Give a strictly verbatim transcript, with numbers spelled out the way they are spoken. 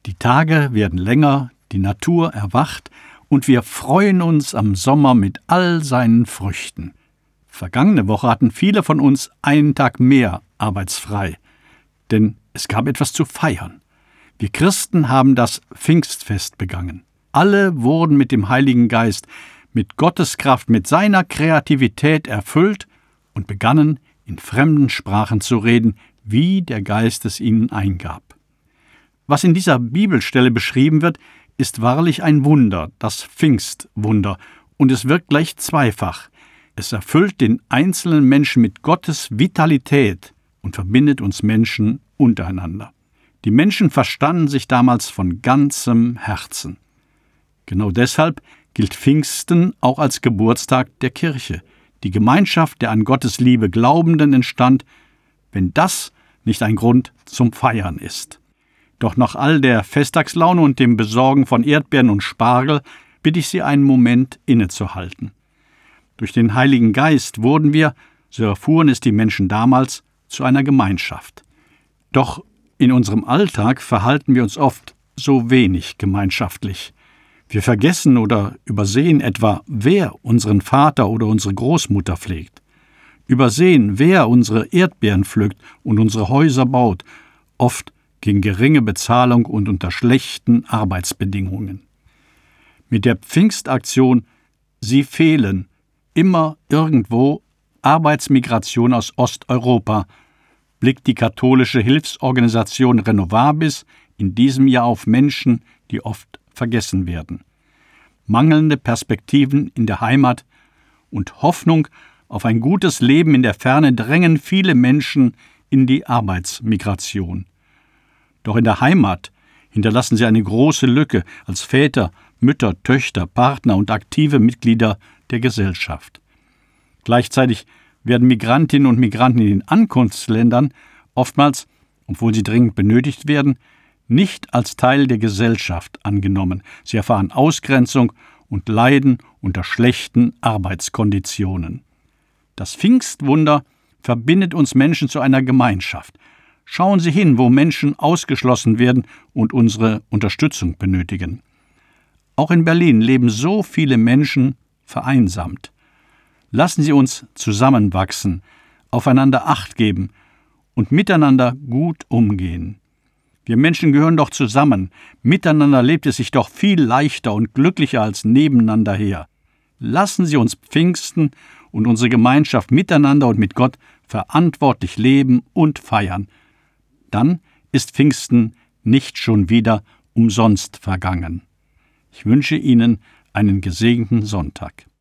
Die Tage werden länger, die Natur erwacht und wir freuen uns am Sommer mit all seinen Früchten. Vergangene Woche hatten viele von uns einen Tag mehr arbeitsfrei, denn es gab etwas zu feiern. Wir Christen haben das Pfingstfest begangen. Alle wurden mit dem Heiligen Geist, mit Gottes Kraft, mit seiner Kreativität erfüllt und begannen, in fremden Sprachen zu reden, wie der Geist es ihnen eingab. Was in dieser Bibelstelle beschrieben wird, ist wahrlich ein Wunder, das Pfingstwunder, und es wirkt gleich zweifach. Es erfüllt den einzelnen Menschen mit Gottes Vitalität und verbindet uns Menschen untereinander. Die Menschen verstanden sich damals von ganzem Herzen. Genau deshalb gilt Pfingsten auch als Geburtstag der Kirche, die Gemeinschaft der an Gottes Liebe Glaubenden entstand, wenn das nicht ein Grund zum Feiern ist. Doch nach all der Festtagslaune und dem Besorgen von Erdbeeren und Spargel bitte ich Sie, einen Moment innezuhalten. Durch den Heiligen Geist wurden wir, so erfuhren es die Menschen damals, zu einer Gemeinschaft. Doch in unserem Alltag verhalten wir uns oft so wenig gemeinschaftlich. Wir vergessen oder übersehen etwa, wer unseren Vater oder unsere Großmutter pflegt. Übersehen, wer unsere Erdbeeren pflückt und unsere Häuser baut, oft gegen geringe Bezahlung und unter schlechten Arbeitsbedingungen. Mit der Pfingstaktion Sie fehlen immer irgendwo Arbeitsmigration aus Osteuropa blickt die katholische Hilfsorganisation Renovabis in diesem Jahr auf Menschen, die oft vergessen werden. Mangelnde Perspektiven in der Heimat und Hoffnung auf ein gutes Leben in der Ferne drängen viele Menschen in die Arbeitsmigration. Doch in der Heimat hinterlassen sie eine große Lücke als Väter, Mütter, Töchter, Partner und aktive Mitglieder der Gesellschaft. Gleichzeitig werden Migrantinnen und Migranten in den Ankunftsländern oftmals, obwohl sie dringend benötigt werden, nicht als Teil der Gesellschaft angenommen. Sie erfahren Ausgrenzung und leiden unter schlechten Arbeitskonditionen. Das Pfingstwunder verbindet uns Menschen zu einer Gemeinschaft. Schauen Sie hin, wo Menschen ausgeschlossen werden und unsere Unterstützung benötigen. Auch in Berlin leben so viele Menschen vereinsamt. Lassen Sie uns zusammenwachsen, aufeinander Acht geben und miteinander gut umgehen. Wir Menschen gehören doch zusammen. Miteinander lebt es sich doch viel leichter und glücklicher als nebeneinander her. Lassen Sie uns Pfingsten und unsere Gemeinschaft miteinander und mit Gott verantwortlich leben und feiern. Dann ist Pfingsten nicht schon wieder umsonst vergangen. Ich wünsche Ihnen einen gesegneten Sonntag.